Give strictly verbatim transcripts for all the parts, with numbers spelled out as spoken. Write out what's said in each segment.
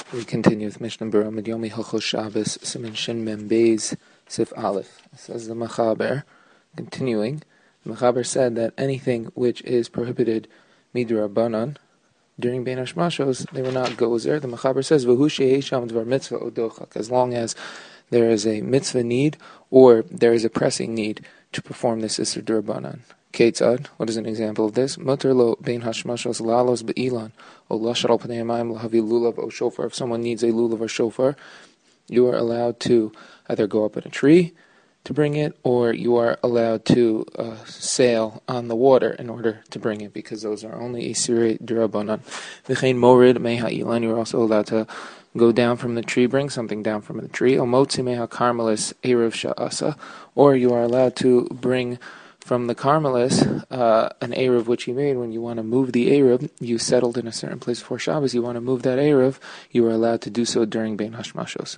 We continue with Mishnah Berurah Midyomi Hilchos Shabbos Siman Shin Mem Beis Sif Aleph. Says the Mechaber, continuing, the Mechaber said that anything which is prohibited midrabanan during Bein Hashmashos, they were not gozer. The Mechaber says V'hu she'ei sham dvar mitzvah odochak, as long as there is a mitzvah need or there is a pressing need to perform this Isser D'Rabbanan. Ketzad, what is an example of this? Mutter lo bein hashmashos lalos be'ilan, o lashar al pnei hamayim lahavi lulav o shofar. If someone needs a lulav or shofar, you are allowed to either go up in a tree to bring it, or you are allowed to uh, sail on the water in order to bring it, because those are only Isirei D'Rabbanan. V'chein morid mei ha'ilan, you are also allowed to go down from the tree, bring something down from the tree. O motzi mei ha'karmelis erev sha'asa, or you are allowed to bring from the Carmelis, uh, an Erev which he made. When you want to move the Erev, you settled in a certain place for Shabbos, you want to move that Erev, you are allowed to do so during Bein Hashmashos.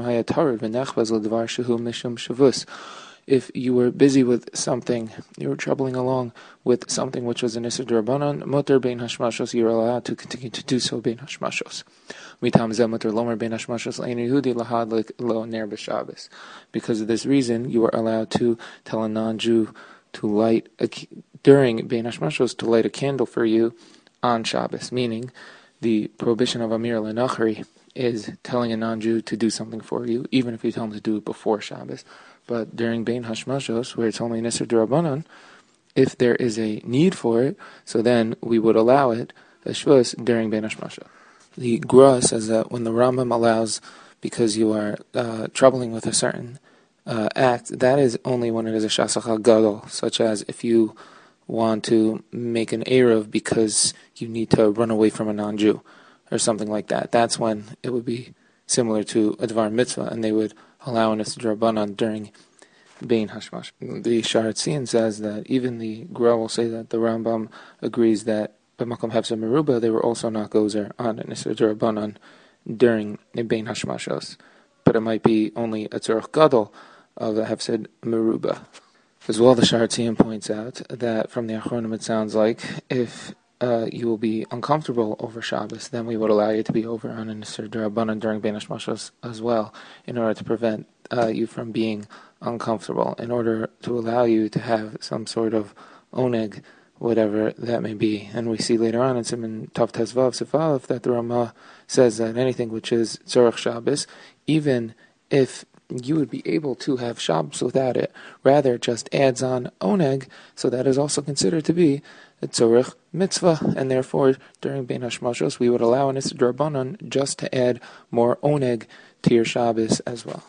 If you were busy with something, you were troubling along with something which was an Isser D'Rabbanan, Motor Bein Hashmashos, you are allowed to continue to do so Bein Hashmashos. Because of this reason, you are allowed to tell a non-Jew to light a, during Bein Hashmashos to light a candle for you on Shabbos, meaning the prohibition of Amir L'Nachri is telling a non-Jew to do something for you, even if you tell him to do it before Shabbos. But during Bein Hashmashos, where it's only an Isser D'Rabbanan, if there is a need for it, so then we would allow it as Shvus during Bein Hashmashos. The Gra says that when the Rambam allows, because you are uh, troubling with a certain Uh, act, that is only when it is a shasach gadol, such as if you want to make an erev because you need to run away from a non-Jew or something like that. That's when it would be similar to a dvar mitzvah, and they would allow an Isser D'Rabbanan during Bein Hashmash. The Sharatzian says that even the Gra will say that the Rambam agrees that b'makom hefzer meruba they were also not gozer on an Isser D'Rabbanan during Bein Hashmashos, but it might be only a tzorach gadol of the Hefsed Meruba. As well, the Sharatzian points out that from the Achronim it sounds like if uh, you will be uncomfortable over Shabbos, then we would allow you to be over on an Isser D'Rabbanan during Bein Hashmashos as well, in order to prevent uh, you from being uncomfortable, in order to allow you to have some sort of oneg, whatever that may be. And we see later on in Siman Tav Tezvav Sif Aleph that the Ramah says that anything which is Tzorach Shabbos, even if you would be able to have Shabbos without it, rather just adds on oneg, so that is also considered to be a tzorich mitzvah, and therefore during Bein Hashmashos we would allow an Isser D'Rabbanan just to add more oneg to your Shabbos as well.